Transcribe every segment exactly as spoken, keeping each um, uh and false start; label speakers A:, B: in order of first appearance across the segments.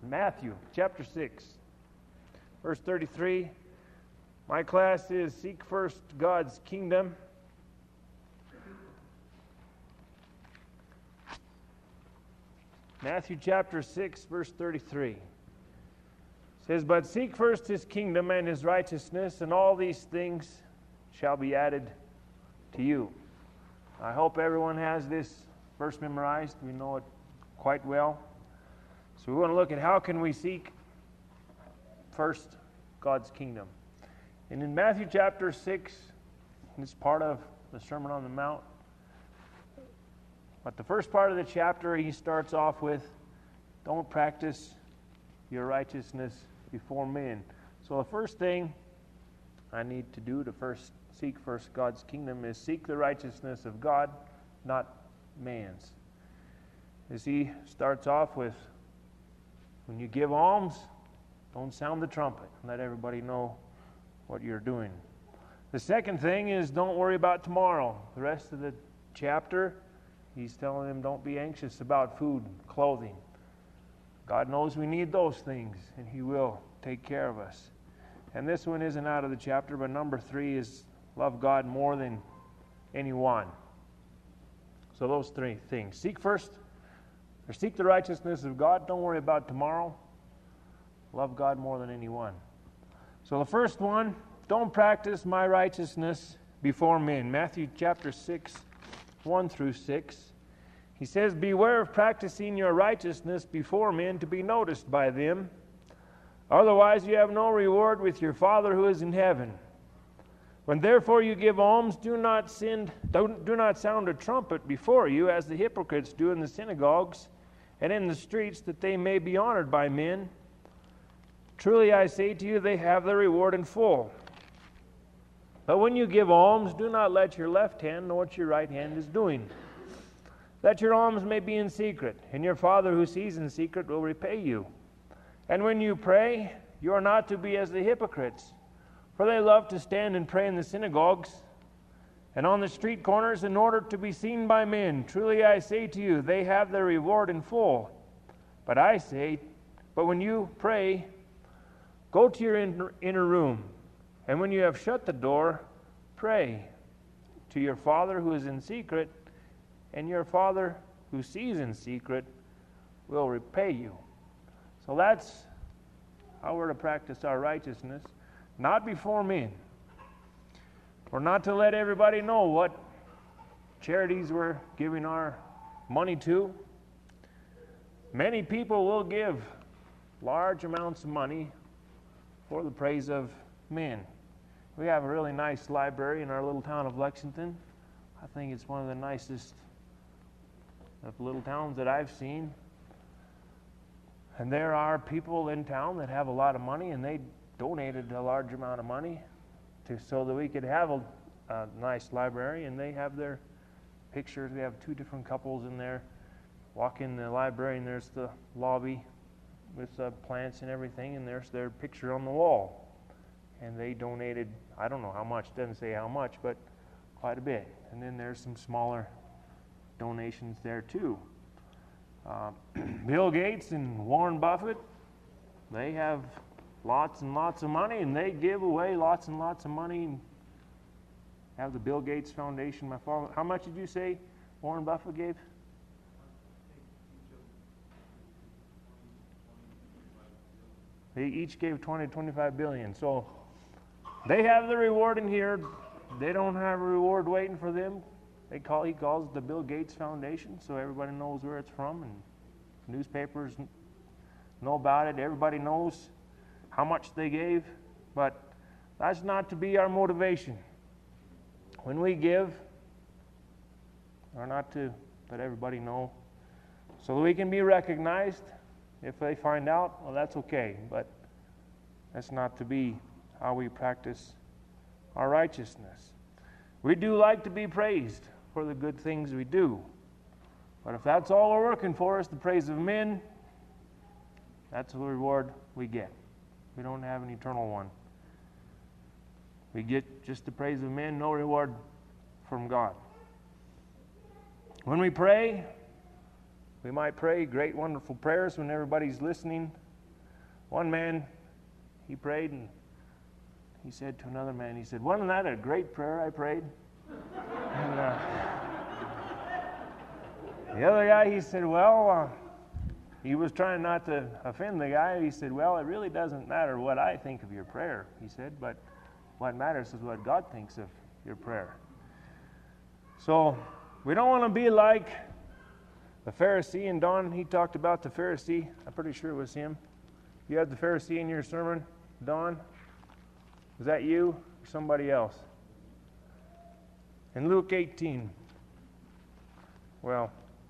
A: Matthew chapter six, verse thirty-three. My class is Seek First God's Kingdom. Matthew chapter six, verse thirty-three. It says, But seek first his kingdom and his righteousness, and all these things shall be added to you. I hope everyone has this verse memorized. We know it quite well. So we want to look at how can we seek first God's kingdom. And in Matthew chapter six, it's part of the Sermon on the Mount. But the first part of the chapter, he starts off with, don't practice your righteousness before men. So the first thing I need to do to first seek first God's kingdom is seek the righteousness of God, not man's. As he starts off with, when you give alms, don't sound the trumpet and let everybody know what you're doing. The second thing is don't worry about tomorrow. The rest of the chapter, he's telling them don't be anxious about food, clothing. God knows we need those things, and he will take care of us. And this one isn't out of the chapter, but number three is love God more than anyone. So those three things. Seek first, or seek the righteousness of God. Don't worry about tomorrow. Love God more than anyone. So the first one, don't practice my righteousness before men. Matthew chapter six, one through six. He says, Beware of practicing your righteousness before men to be noticed by them. Otherwise you have no reward with your Father who is in heaven. When therefore you give alms, do not send, don't, do not sound a trumpet before you, as the hypocrites do in the synagogues and in the streets, that they may be honored by men. Truly I say to you, they have their reward in full. But when you give alms, do not let your left hand know what your right hand is doing. That your alms may be in secret, and your Father who sees in secret will repay you. And when you pray, you are not to be as the hypocrites, for they love to stand and pray in the synagogues and on the street corners in order to be seen by men. Truly I say to you, they have their reward in full. But I say, but when you pray, go to your inner, inner room, and when you have shut the door, pray to your Father who is in secret, and your Father who sees in secret will repay you. So that's how we're to practice our righteousness, not before men. We're not to let everybody know what charities we're giving our money to. Many people will give large amounts of money for the praise of men. We have a really nice library in our little town of Lexington. I think it's one of the nicest of little towns that I've seen. And there are people in town that have a lot of money, and they donated a large amount of money to so that we could have a, a nice library. And they have their pictures. We have two different couples in there. Walk in the library, and there's the lobby with uh, plants and everything, and there's their picture on the wall. And they donated, I don't know how much, doesn't say how much, but quite a bit. And then there's some smaller donations there too. Uh, Bill Gates and Warren Buffett, they have lots and lots of money, and they give away lots and lots of money. And have the Bill Gates Foundation. My father, how much did you say Warren Buffett gave? They each gave twenty, twenty-five billion. So they have the reward in here. They don't have a reward waiting for them. They call, he calls it the Bill Gates Foundation, so everybody knows where it's from, and newspapers know about it. Everybody knows how much they gave, but that's not to be our motivation. When we give, we're not to let everybody know, so that we can be recognized. If they find out, well, that's okay, but that's not to be how we practice our righteousness. We do like to be praised for the good things we do. But if that's all we're working for is the praise of men, that's the reward we get. We don't have an eternal one. We get just the praise of men, no reward from God. When we pray, we might pray great, wonderful prayers when everybody's listening, One man, he prayed, and he said to another man, he said, "Wasn't that a great prayer I prayed?" And uh, the other guy, he said, well, uh, he was trying not to offend the guy. He said, well, it really doesn't matter what I think of your prayer, he said, but what matters is what God thinks of your prayer. So we don't want to be like the Pharisee, and Don, he talked about the Pharisee. I'm pretty sure it was him. You had the Pharisee in your sermon, Don? Was that you or somebody else? In Luke eighteen. Well,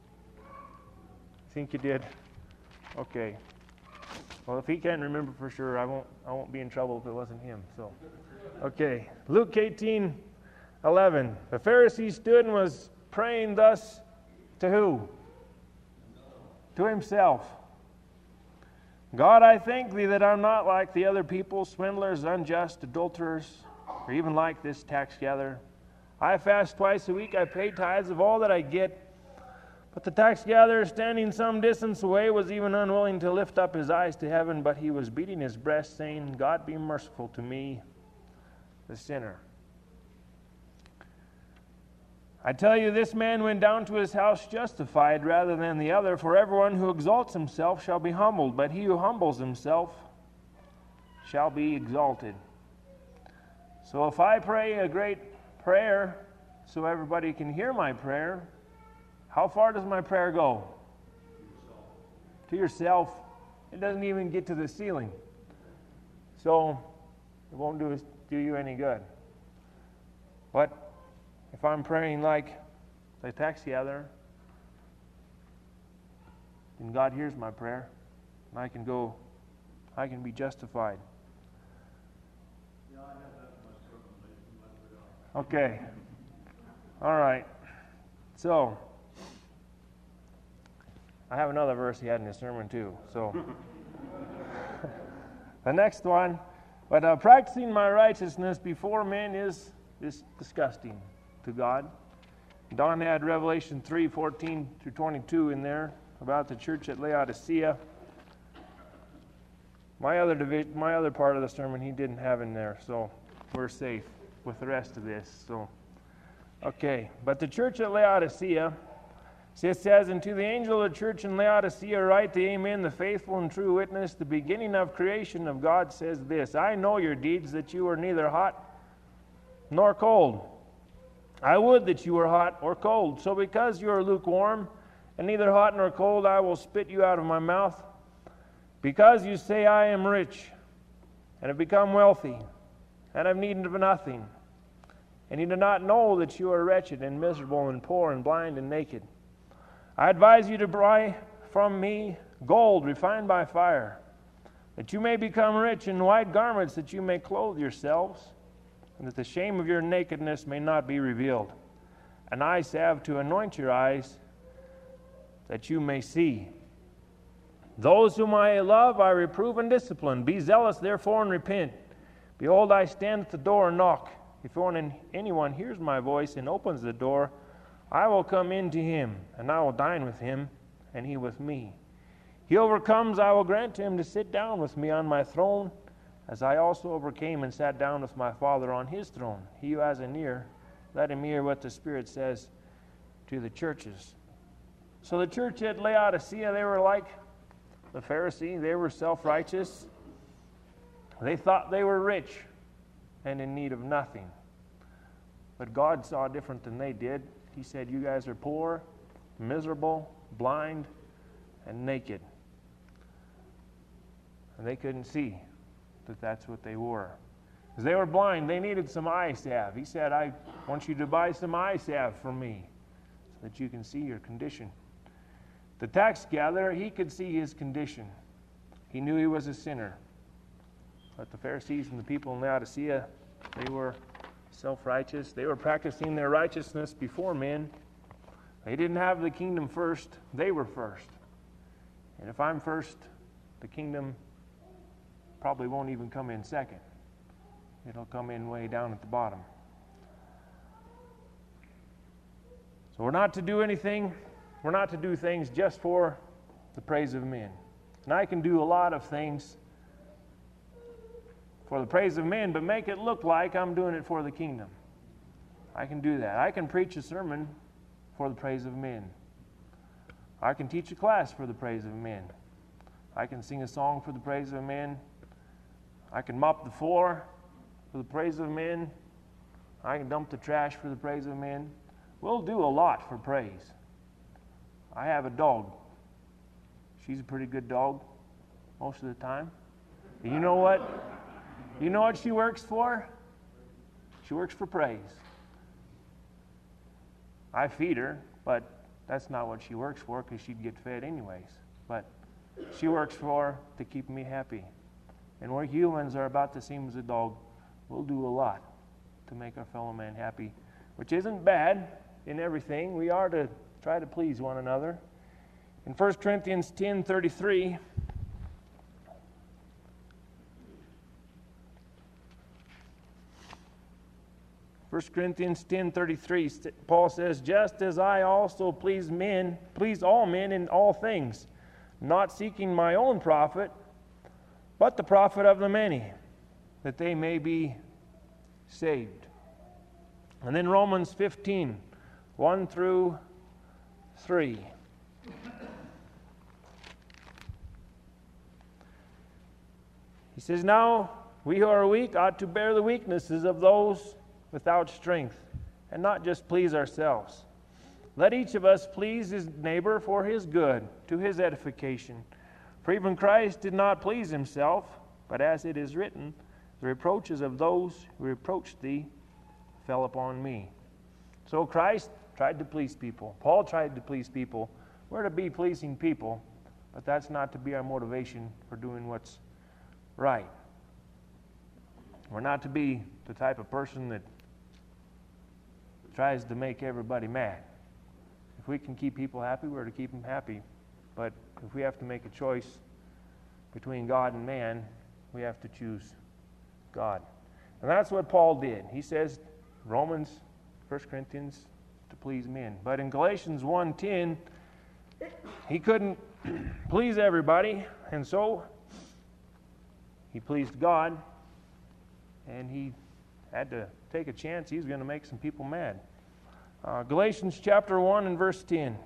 A: I think you did. Okay. Well, if he can't remember for sure, I won't I won't be in trouble if it wasn't him. So, okay. Luke eighteen eleven. The Pharisee stood and was praying thus to who? To himself. God, I thank thee that I'm not like the other people, swindlers, unjust, adulterers, or even like this tax gatherer. I fast twice a week, I pay tithes of all that I get. But the tax gatherer, standing some distance away, was even unwilling to lift up his eyes to heaven, but he was beating his breast, saying, God be merciful to me, the sinner. I tell you, this man went down to his house justified rather than the other, for everyone who exalts himself shall be humbled, but he who humbles himself shall be exalted. So if I pray a great prayer so everybody can hear my prayer, how far does my prayer go? To yourself. It doesn't even get to the ceiling. So it won't do, do you any good. But if I'm praying like the tax gatherer, then God hears my prayer, and I can go, I can be justified. Okay. All right. So, I have another verse he had in his sermon too. So, the next one, but uh, practicing my righteousness before men is, is disgusting to God. Don had Revelation three fourteen through twenty-two in there about the church at Laodicea. My other divi- my other part of the sermon he didn't have in there, so we're safe with the rest of this. So, okay, but the church at Laodicea, it says, and to the angel of the church in Laodicea write the Amen, the faithful and true witness, the beginning of creation of God says this, I know your deeds, that you are neither hot nor cold. I would that you were hot or cold. So because you are lukewarm and neither hot nor cold, I will spit you out of my mouth. Because you say, I am rich and have become wealthy and have need of nothing, and you do not know that you are wretched and miserable and poor and blind and naked. I advise you to buy from me gold refined by fire, that you may become rich, in white garments that you may clothe yourselves, and that the shame of your nakedness may not be revealed. An eye salve to anoint your eyes, that you may see. Those whom I love I reprove and discipline. Be zealous therefore and repent. Behold, I stand at the door and knock. If anyone hears my voice and opens the door, I will come in to him, and I will dine with him, and he with me. He overcomes, I will grant to him to sit down with me on my throne, as I also overcame and sat down with my Father on his throne. He who has an ear, let him hear what the Spirit says to the churches. So the church at Laodicea, they were like the Pharisee. They were self-righteous. They thought they were rich and in need of nothing. But God saw different than they did. He said, you guys are poor, miserable, blind, and naked. And they couldn't see that that's what they were. Because they were blind, they needed some eye salve. He said, I want you to buy some eye salve from me so that you can see your condition. The tax gatherer, he could see his condition. He knew he was a sinner. But the Pharisees and the people in Laodicea, they were self-righteous. They were practicing their righteousness before men. They didn't have the kingdom first. They were first. And if I'm first, the kingdom probably won't even come in second. It'll come in way down at the bottom. So we're not to do anything, we're not to do things just for the praise of men. And I can do a lot of things for the praise of men, but make it look like I'm doing it for the kingdom. I can do that. I can preach a sermon for the praise of men. I can teach a class for the praise of men. I can sing a song for the praise of men. I can mop the floor for the praise of men. I can dump the trash for the praise of men. We'll do a lot for praise. I have a dog. She's a pretty good dog most of the time. And you know what? You know what she works for? She works for praise. I feed her, but that's not what she works for, because she'd get fed anyways. But she works for to keep me happy. And we humans are about the same as a dog. We'll do a lot to make our fellow man happy, which isn't bad in everything. We are to try to please one another. In First Corinthians ten thirty-three, First Corinthians ten thirty-three, Paul says, just as I also please men, please all men in all things, not seeking my own profit, but the profit of the many, that they may be saved. And then Romans fifteen, one through three. He says, now we who are weak ought to bear the weaknesses of those without strength, and not just please ourselves. Let each of us please his neighbor for his good, to his edification. For even Christ did not please himself, but as it is written, the reproaches of those who reproached thee fell upon me. So Christ tried to please people. Paul tried to please people. We're to be pleasing people, but that's not to be our motivation for doing what's right. We're not to be the type of person that tries to make everybody mad. If we can keep people happy, we're to keep them happy. But if we have to make a choice between God and man, we have to choose God. And that's what Paul did. He says, Romans, First Corinthians, to please men. But in Galatians one ten, he couldn't please everybody, and so he pleased God, and he had to take a chance. He's going to make some people mad. Uh, Galatians chapter one and verse ten.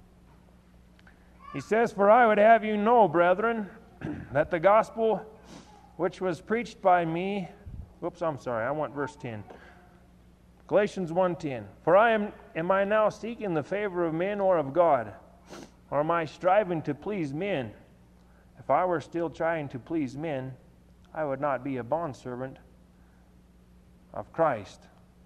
A: He says, for I would have you know, brethren, that the gospel which was preached by me, whoops, I'm sorry, I want verse ten. Galatians one ten. For I am, am I now seeking the favor of men or of God? Or am I striving to please men? If I were still trying to please men, I would not be a bondservant of Christ.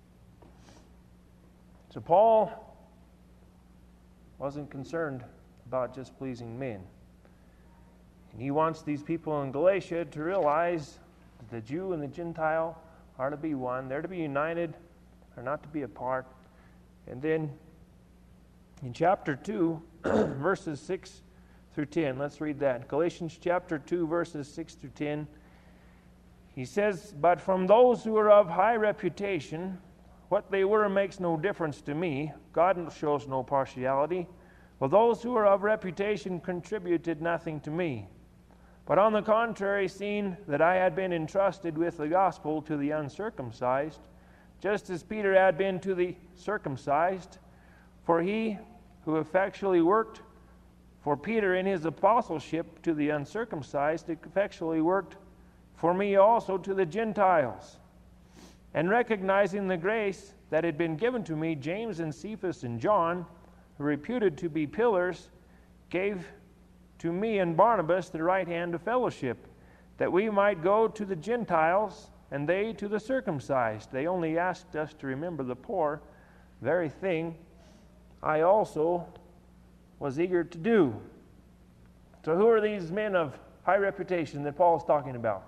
A: So Paul wasn't concerned about just pleasing men. And he wants these people in Galatia to realize that the Jew and the Gentile are to be one. They're to be united, are not to be apart. And then in chapter two, verses six through ten, let's read that. Galatians chapter two, verses six through ten. He says, but from those who are of high reputation, what they were makes no difference to me. God shows no partiality. Well, those who are of reputation contributed nothing to me. But on the contrary, seeing that I had been entrusted with the gospel to the uncircumcised, just as Peter had been to the circumcised, for he who effectually worked for Peter in his apostleship to the uncircumcised effectually worked for me also to the Gentiles. And recognizing the grace that had been given to me, James and Cephas and John, who reputed to be pillars, gave to me and Barnabas the right hand of fellowship, that we might go to the Gentiles, and they to the circumcised. They only asked us to remember the poor, very thing I also was eager to do. So who are these men of high reputation that Paul is talking about?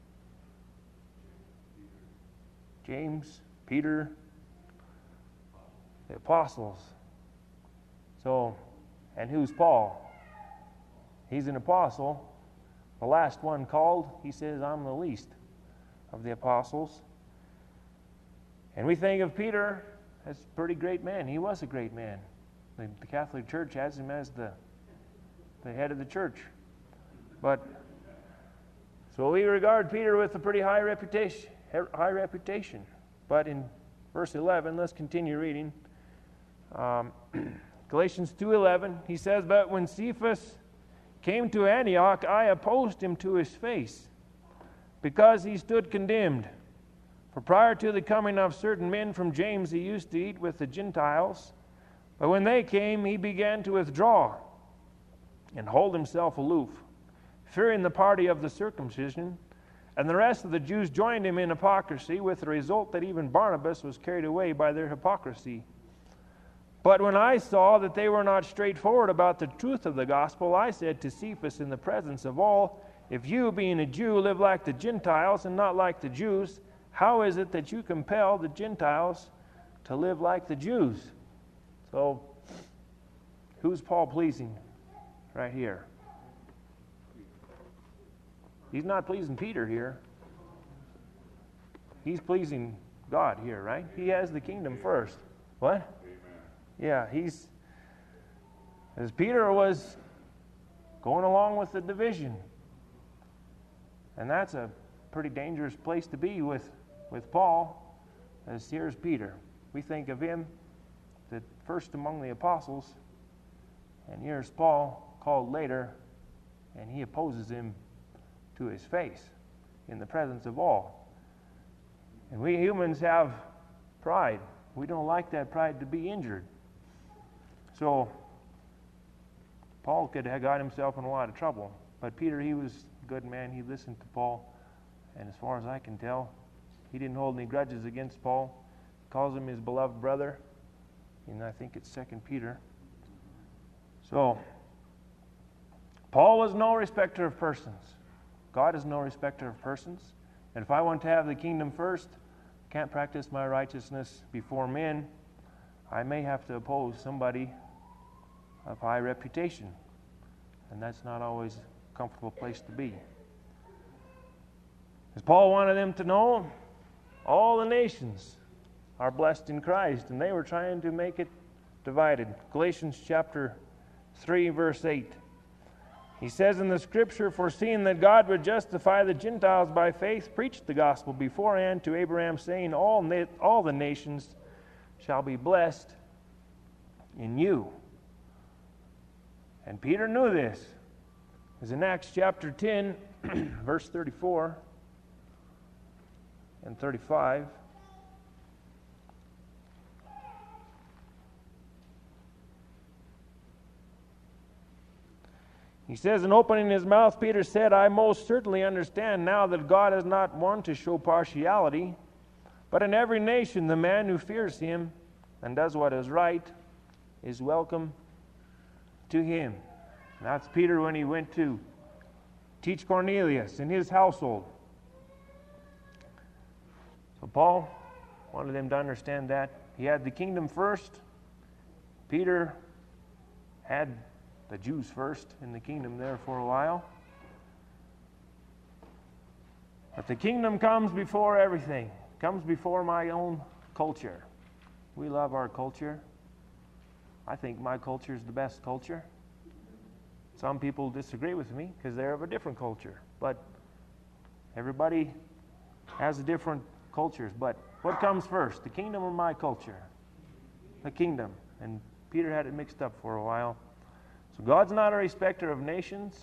A: James, Peter, the apostles. So, and who's Paul? He's an apostle. The last one called, he says, I'm the least of the apostles. And we think of Peter as a pretty great man. He was a great man. The, the Catholic Church has him as the, the head of the church. But So we regard Peter with a pretty high reputation, high reputation. But in verse eleven, let's continue reading. Um, Galatians two eleven, he says, "But when Cephas came to Antioch, I opposed him to his face, because he stood condemned. For prior to the coming of certain men from James, he used to eat with the Gentiles. But when they came, he began to withdraw and hold himself aloof, fearing the party of the circumcision. And the rest of the Jews joined him in hypocrisy, with the result that even Barnabas was carried away by their hypocrisy. But when I saw that they were not straightforward about the truth of the gospel, I said to Cephas in the presence of all, if you, being a Jew, live like the Gentiles and not like the Jews, how is it that you compel the Gentiles to live like the Jews?" So, who's Paul pleasing right here? He's not pleasing Peter here. He's pleasing God here, right? He has the kingdom first. What? Amen. Yeah, he's, as Peter was going along with the division. And that's a pretty dangerous place to be with, with Paul, as here's Peter. We think of him, the first among the apostles, and here's Paul, called later, and he opposes him to his face in the presence of all. And we humans have pride. We don't like that pride to be injured. So Paul could have got himself in a lot of trouble. But Peter, he was a good man. He listened to Paul. And as far as I can tell, he didn't hold any grudges against Paul. He calls him his beloved brother. And I think it's Second Peter. So Paul was no respecter of persons. God is no respecter of persons. And if I want to have the kingdom first, can't practice my righteousness before men, I may have to oppose somebody of high reputation. And that's not always a comfortable place to be. As Paul wanted them to know, all the nations are blessed in Christ, and they were trying to make it divided. Galatians chapter three, verse eight. He says in the scripture, "Foreseeing that God would justify the Gentiles by faith, preached the gospel beforehand to Abraham, saying, all, na- all the nations shall be blessed in you." And Peter knew this. As in Acts chapter ten, verse thirty-four and thirty-five. He says, "In opening his mouth, Peter said, I most certainly understand now that God is not one to show partiality, but in every nation the man who fears him and does what is right is welcome to him." And that's Peter when he went to teach Cornelius in his household. So Paul wanted them to understand that. He had the kingdom first. Peter had the Jews first in the kingdom there for a while. But the kingdom comes before everything. It comes before my own culture. We love our culture. I think my culture is the best culture. Some people disagree with me because they're of a different culture. But everybody has a different cultures. But what comes first, the kingdom or my culture? The kingdom. And Peter had it mixed up for a while. So God's not a respecter of nations.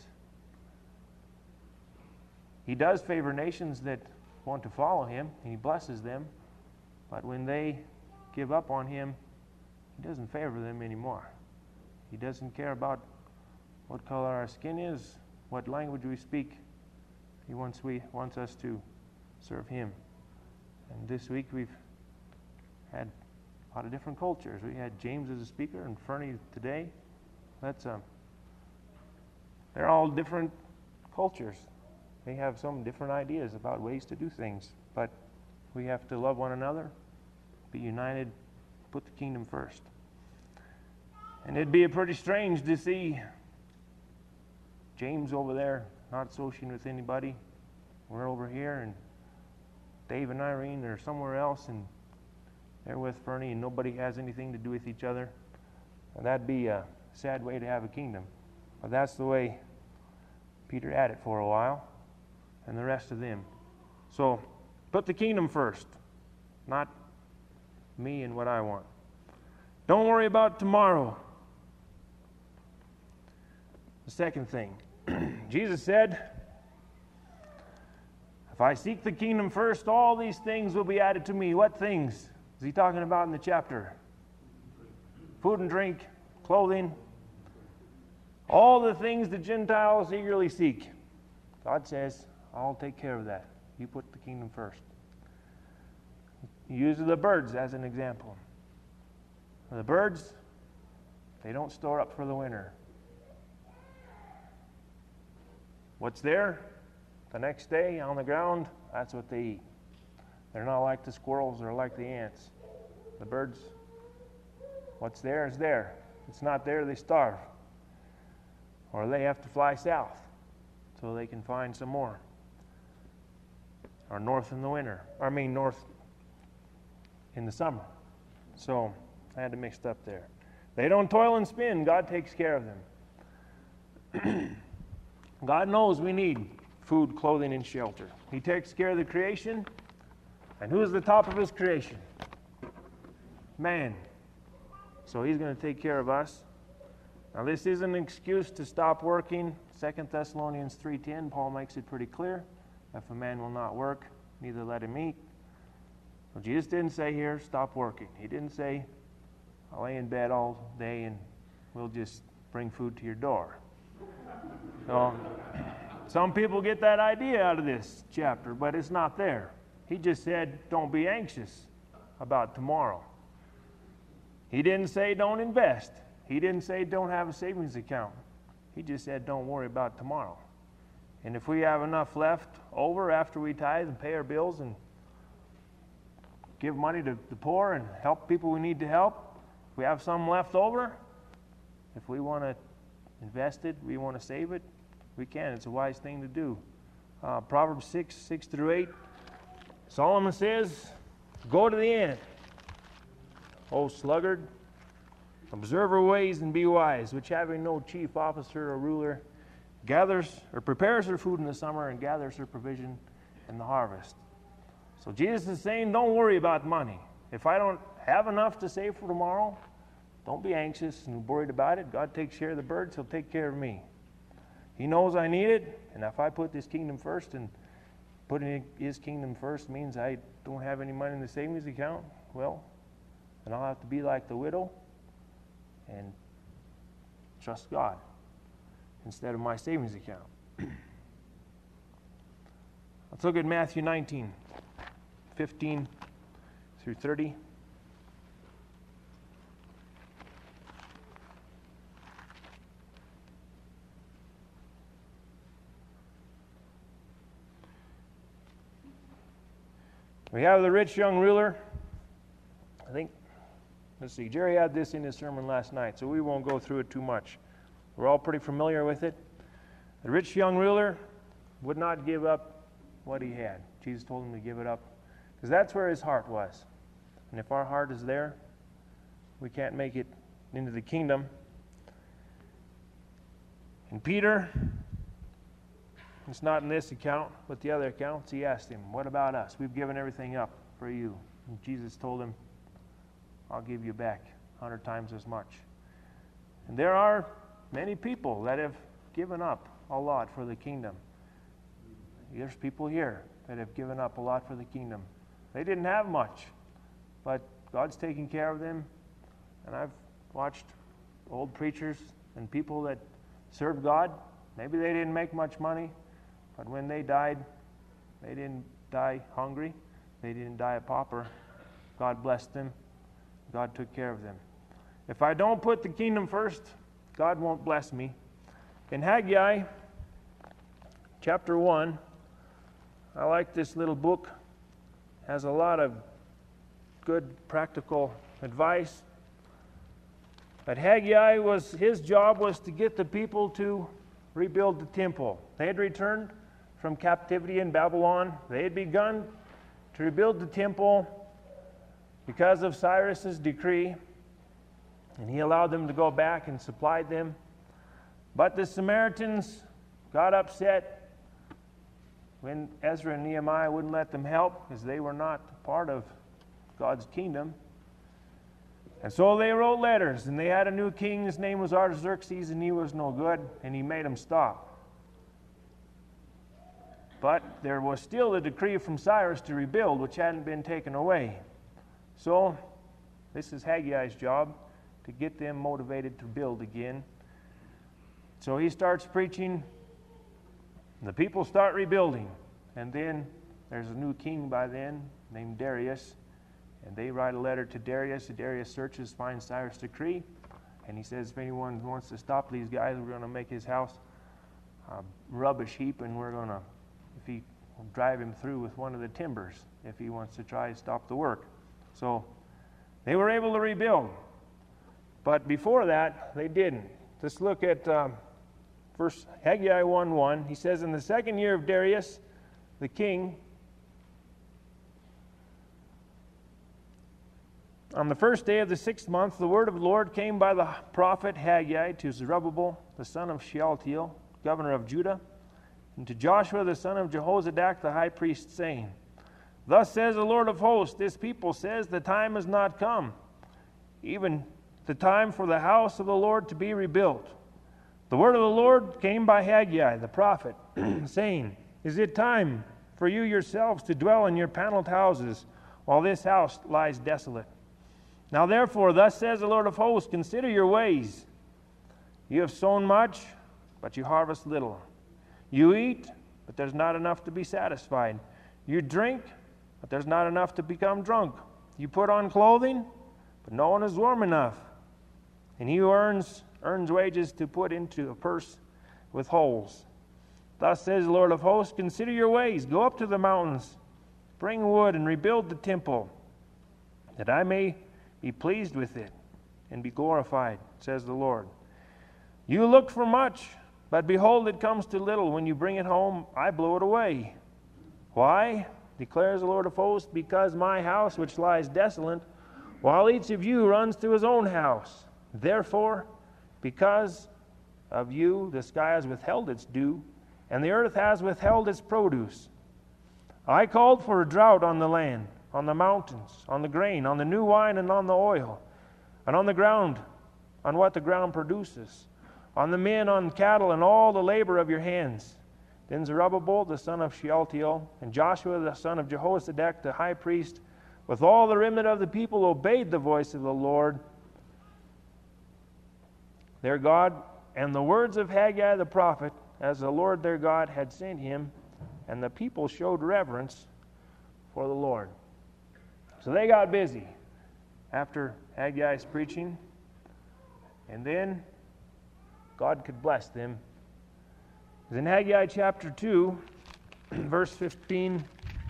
A: He does favor nations that want to follow him, and he blesses them. But when they give up on him, he doesn't favor them anymore. He doesn't care about what color our skin is, what language we speak. He wants, we, wants us to serve him. And this week we've had a lot of different cultures. We had James as a speaker and Fernie today. That's um, they're all different cultures. They have some different ideas about ways to do things. But we have to love one another, be united, put the kingdom first. And it'd be pretty strange to see James over there not associating with anybody. We're over here, and Dave and Irene are somewhere else, and they're with Fernie, and nobody has anything to do with each other. And that'd be a sad way to have a kingdom. But that's the way Peter had it for a while. and the rest of them. So put the kingdom first, not me and what I want. Don't worry about tomorrow. The second thing, Jesus said, if I seek the kingdom first, all these things will be added to me. What things is he talking about in the chapter? Food and drink, clothing, all the things the Gentiles eagerly seek. God says, I'll take care of that. You put the kingdom first. He uses the birds as an example. The birds, they don't store up for the winter. What's there the next day on the ground, that's what they eat. They're not like the squirrels or like the ants. The birds, what's there is there. If it's not there, they starve. Or they have to fly south so they can find some more. Or north in the winter. I mean north in the summer. So I had it mixed up there. They don't toil and spin. God takes care of them. God knows we need food, clothing, and shelter. He takes care of the creation. And who's the top of his creation? Man. So he's going to take care of us. Now this isn't an excuse to stop working. Second Thessalonians three ten, Paul makes it pretty clear. If a man will not work, neither let him eat. Well, Jesus didn't say here, stop working. He didn't say, I'll lay in bed all day and we'll just bring food to your door. So, some people get that idea out of this chapter, but it's not there. He just said, don't be anxious about tomorrow. He didn't say don't invest. He didn't say don't have a savings account. He just said don't worry about tomorrow. And if we have enough left over after we tithe and pay our bills and give money to the poor and help people we need to help, if we have some left over, if we want to invest it, we want to save it, we can. It's a wise thing to do. Uh, Proverbs six, six through eight, Solomon says, go to the end, O sluggard, observe her ways and be wise, which having no chief officer or ruler, gathers or prepares her food in the summer and gathers her provision in the harvest. So Jesus is saying, don't worry about money. If I don't have enough to save for tomorrow, don't be anxious and worried about it. God takes care of the birds. He'll take care of me. He knows I need it, and if I put this kingdom first, and putting his kingdom first means I don't have any money in the savings account, well, then I'll have to be like the widow and trust God instead of my savings account. Let's look at Matthew nineteen, fifteen through thirty. We have the rich young ruler. I think, let's see, Jerry had this in his sermon last night, so we won't go through it too much. We're all pretty familiar with it. The rich young ruler would not give up what he had. Jesus told him to give it up because that's where his heart was. And if our heart is there, we can't make it into the kingdom. And Peter, it's not in this account, but the other accounts, he asked him, what about us? We've given everything up for you. And Jesus told him, I'll give you back a hundred times as much. And there are many people that have given up a lot for the kingdom. There's people here that have given up a lot for the kingdom. They didn't have much, but God's taking care of them. And I've watched old preachers and people that served God. Maybe they didn't make much money, but when they died, they didn't die hungry. They didn't die a pauper. God blessed them. God took care of them. If I don't put the kingdom first, God won't bless me. In Haggai, chapter one, I like this little book. It has a lot of good practical advice. But Haggai, was his job was to get the people to rebuild the temple. They had returned from captivity in Babylon. They had begun to rebuild the temple because of Cyrus's decree, and he allowed them to go back and supplied them. But the Samaritans got upset when Ezra and Nehemiah wouldn't let them help because they were not part of God's kingdom. And so they wrote letters, and they had a new king. His name was Artaxerxes, and he was no good, and he made them stop. But there was still a decree from Cyrus to rebuild, which hadn't been taken away. So this is Haggai's job, to get them motivated to build again. So he starts preaching. The people start rebuilding. And then there's a new king by then named Darius. And they write a letter to Darius. Darius searches, finds Cyrus' decree. And he says, if anyone wants to stop these guys, we're going to make his house a rubbish heap. And we're going to, if he will drive him through with one of the timbers, if he wants to try to stop the work. So they were able to rebuild. But before that, they didn't. Let's look at um, First Haggai one one. He says, in the second year of Darius, the king, on the first day of the sixth month, the word of the Lord came by the prophet Haggai to Zerubbabel, the son of Shealtiel, governor of Judah, and to Joshua, the son of Jehozadak, the high priest, saying, thus says the Lord of hosts, this people says, the time has not come, even the time for the house of the Lord to be rebuilt. The word of the Lord came by Haggai, the prophet, saying, is it time for you yourselves to dwell in your paneled houses, while this house lies desolate? Now therefore, thus says the Lord of hosts, consider your ways. You have sown much, but you harvest little. You eat, but there's not enough to be satisfied. You drink, but there's not enough to become drunk. You put on clothing, but no one is warm enough. And he who earns, earns wages to put into a purse with holes. Thus says the Lord of hosts, consider your ways. Go up to the mountains, bring wood, and rebuild the temple, that I may be pleased with it and be glorified, says the Lord. You look for much, but behold, it comes to little. When you bring it home, I blow it away. Why? Declares the Lord of hosts, because my house which lies desolate, while each of you runs to his own house. Therefore, because of you, the sky has withheld its dew, and the earth has withheld its produce. I called for a drought on the land, on the mountains, on the grain, on the new wine, and on the oil, and on the ground, on what the ground produces, on the men, on cattle, and all the labor of your hands. Then Zerubbabel, the son of Shealtiel, and Joshua, the son of Jehozadak, the high priest, with all the remnant of the people, obeyed the voice of the Lord their God, and the words of Haggai the prophet, as the Lord their God had sent him, and the people showed reverence for the Lord. So they got busy after Haggai's preaching, and then God could bless them. In Haggai chapter two, verse fifteen,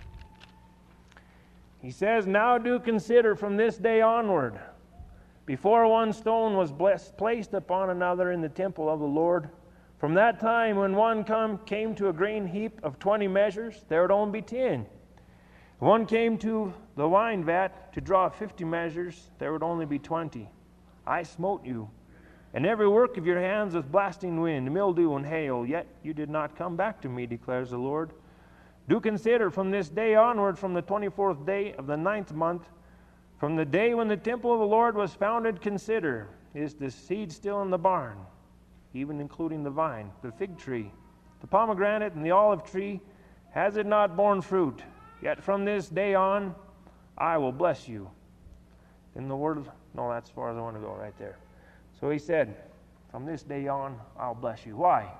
A: he says, now do consider from this day onward, before one stone was blessed, placed upon another in the temple of the Lord, from that time when one come, came to a grain heap of twenty measures, there would only be ten. One came to the wine vat to draw fifty measures, there would only be twenty. I smote you, and every work of your hands with blasting wind, mildew, and hail, yet you did not come back to me, declares the Lord. Do consider from this day onward, from the twenty-fourth day of the ninth month, from the day when the temple of the Lord was founded, consider, is the seed still in the barn, even including the vine, the fig tree, the pomegranate, and the olive tree, has it not borne fruit? Yet from this day on, I will bless you. In the word of, no, that's as far as I want to go right there. So he said, from this day on, I'll bless you. Why?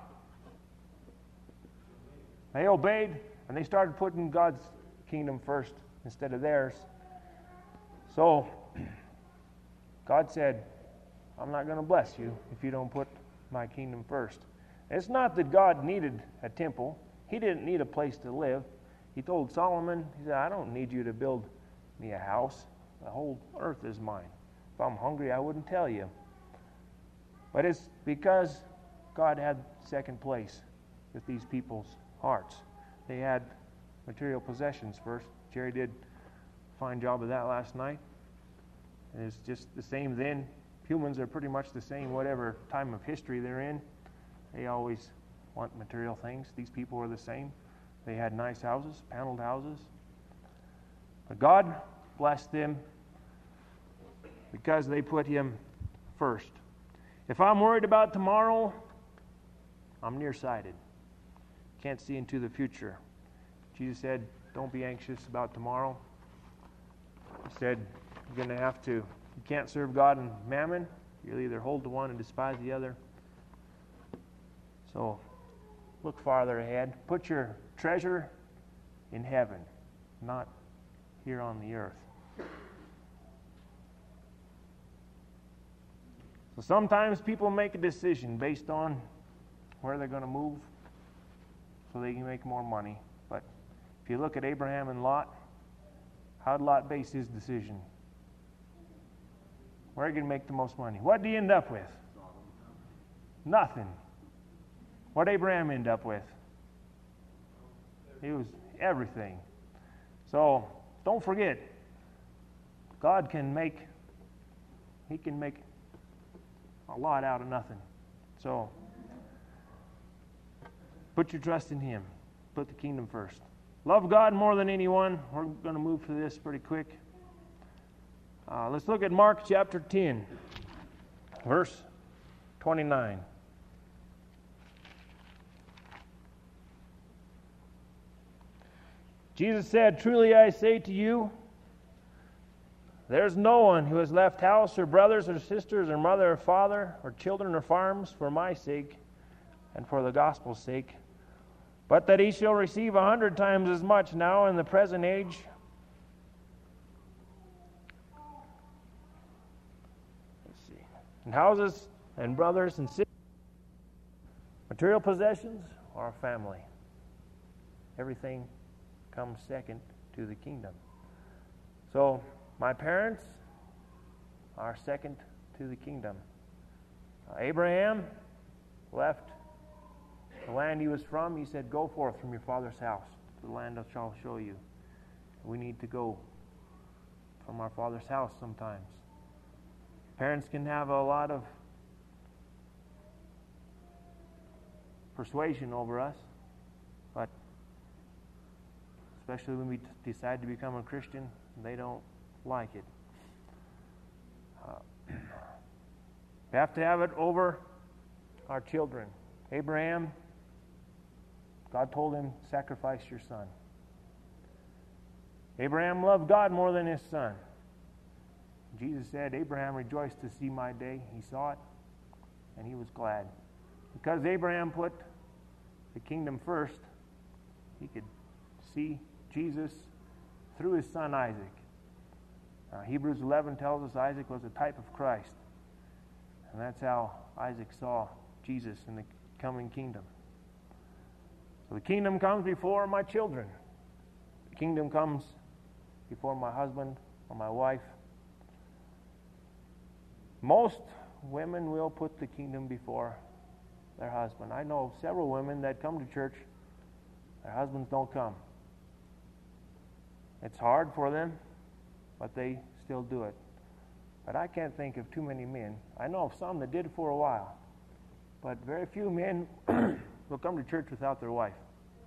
A: They obeyed, and they started putting God's kingdom first instead of theirs. So God said, I'm not going to bless you if you don't put my kingdom first. It's not that God needed a temple. He didn't need a place to live. He told Solomon, he said, I don't need you to build me a house. The whole earth is mine. If I'm hungry, I wouldn't tell you. But it's because God had second place with these people's hearts. They had material possessions first. Jerry did a fine job of that last night. And it's just the same then. Humans are pretty much the same, whatever time of history they're in. They always want material things. These people are the same. They had nice houses, paneled houses. But God blessed them because they put Him first. If I'm worried about tomorrow, I'm nearsighted. Can't see into the future. Jesus said, don't be anxious about tomorrow. He said, you're going to have to, you can't serve God and mammon. You'll either hold to one and despise the other. So, look farther ahead. Put your treasure in heaven, not here on the earth. So sometimes people make a decision based on where they're going to move so they can make more money. But if you look at Abraham and Lot, how did Lot base his decision? Where are you going to make the most money? What did he end up with? Nothing. What did Abraham end up with? He was everything. So don't forget, God can make, He can make a lot out of nothing. So put your trust in Him. Put the kingdom first. Love God more than anyone. We're going to move through this pretty quick. Uh, let's look at Mark chapter ten, verse twenty-nine. Jesus said, truly I say to you, there's no one who has left house or brothers or sisters or mother or father or children or farms for my sake and for the gospel's sake, but that he shall receive a hundred times as much now in the present age let's see, and houses and brothers and sisters, material possessions, or a family. Everything comes second to the kingdom. So my parents are second to the kingdom. Uh, Abraham left the land he was from. He said, go forth from your father's house to the land I shall show you. We need to go from our father's house sometimes. Parents can have a lot of persuasion over us, but especially when we t- decide to become a Christian, they don't like it. Uh, we have to have it over our children. Abraham, God told him, sacrifice your son. Abraham loved God more than his son. Jesus said, Abraham rejoiced to see my day. He saw it, and he was glad. Because Abraham put the kingdom first, he could see Jesus through his son Isaac. Uh, Hebrews eleven tells us Isaac was a type of Christ. And that's how Isaac saw Jesus in the coming kingdom. So the kingdom comes before my children. The kingdom comes before my husband or my wife. Most women will put the kingdom before their husband. I know several women that come to church, their husbands don't come. It's hard for them, but they still do it. But I can't think of too many men. I know of some that did it for a while, but very few men will come to church without their wife.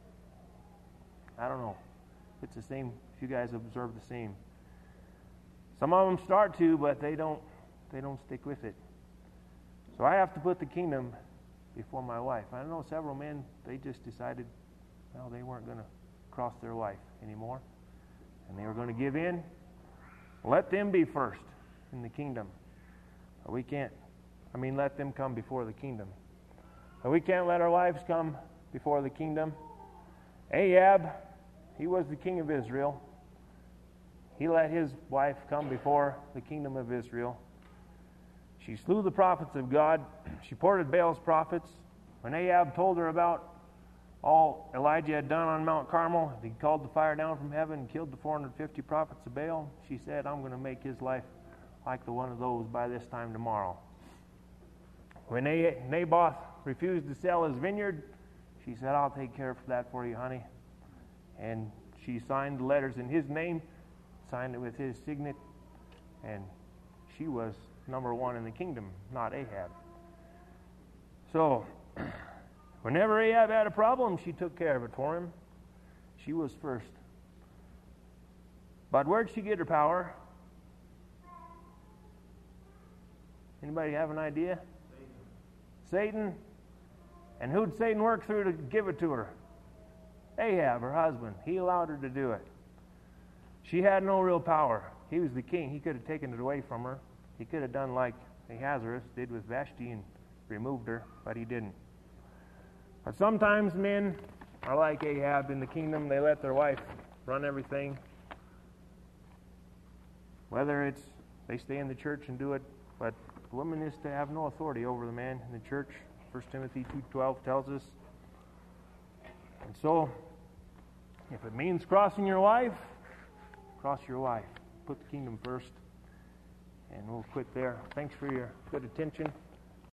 A: I don't know. It's the same, if you guys observe the same. Some of them start to, but they don't they don't stick with it. So I have to put the kingdom before my wife. I know several men, they just decided, well, they weren't going to cross their wife anymore. And they were going to give in. Let them be first in the kingdom. We can't, I mean, let them come before the kingdom. But we can't let our wives come before the kingdom. Ahab, he was the king of Israel. He let his wife come before the kingdom of Israel. She slew the prophets of God. She supported Baal's prophets. When Ahab told her about all Elijah had done on Mount Carmel, he called the fire down from heaven and killed the four hundred fifty prophets of Baal. She said, I'm going to make his life like the one of those by this time tomorrow. When Naboth refused to sell his vineyard, she said, I'll take care of that for you, honey. And she signed the letters in his name, signed it with his signet, and she was number one in the kingdom, not Ahab. So, whenever Ahab had a problem, she took care of it for him. She was first. But where'd she get her power? Anybody have an idea? Satan. Satan? And who'd Satan work through to give it to her? Ahab, her husband. He allowed her to do it. She had no real power. He was the king. He could have taken it away from her. He could have done like Ahasuerus did with Vashti and removed her, but he didn't. But sometimes men are like Ahab in the kingdom. They let their wife run everything. Whether it's they stay in the church and do it, but the woman is to have no authority over the man in the church. First Timothy two twelve tells us. And so, if it means crossing your wife, cross your wife. Put the kingdom first. And we'll quit there. Thanks for your good attention.